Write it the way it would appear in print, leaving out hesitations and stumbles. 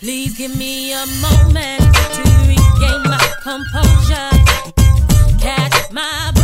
Please give me a moment to regain my composure. Catch my breath.